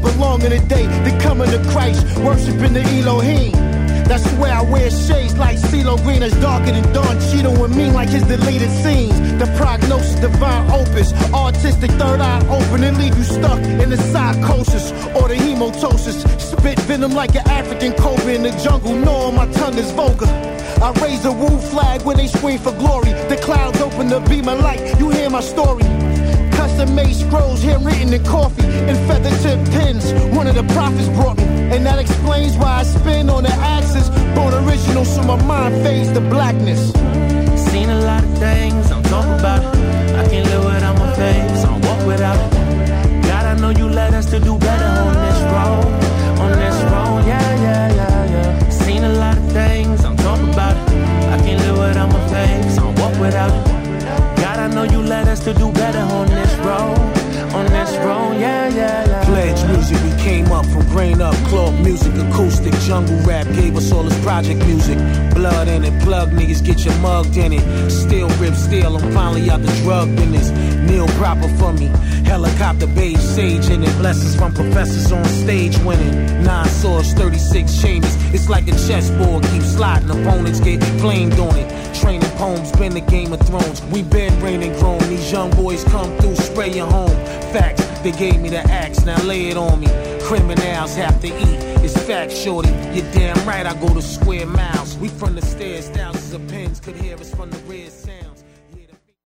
belong in the day, the coming of Christ, worshiping the Elohim. That's where I wear shades like CeeLo Green, that's darker than Don Cheeto and mean like his deleted scenes. The prognosis, divine opus, artistic third eye open and leave you stuck in the psychosis or the hemotosis. Spit venom like an African cobra in the jungle, knowing my tongue is vulgar. I raise a woo flag when they scream for glory. The clouds open to be my light, you hear my story. Custom-made scrolls, handwritten in coffee, and feather-tipped pens, one of the prophets brought me. And that explains why I spin on the axis. Born original, so my mind fades to blackness. Seen a lot of things, I'm talking about it. I can't live without my faith, so I won't without it. God, I know you led us to do better on this road. On this road, yeah. Seen a lot of things, I'm talking about it. I can't live without my faith, so I won't without it. God, I know you led us to do better on this road. On this road, yeah. Pledge music, we came up from grain up, club music, acoustic, jungle rap, gave us all this project music. Blood in it, plug niggas, get your mugged in it. Still rip steel, I'm finally out the drug business. Kneel proper for me, helicopter beige, sage in it. Blessings from professors on stage winning. 9 swords, 36 chambers, it's like a chessboard, keep sliding, opponents get flamed on it. Training poems, been the Game of Thrones. We been reigning grown, these young boys come through, spray your home. Facts, they gave me the axe, now lay it on me. Criminals have to eat, it's fact, shorty. You're damn right, I go to square miles. We from the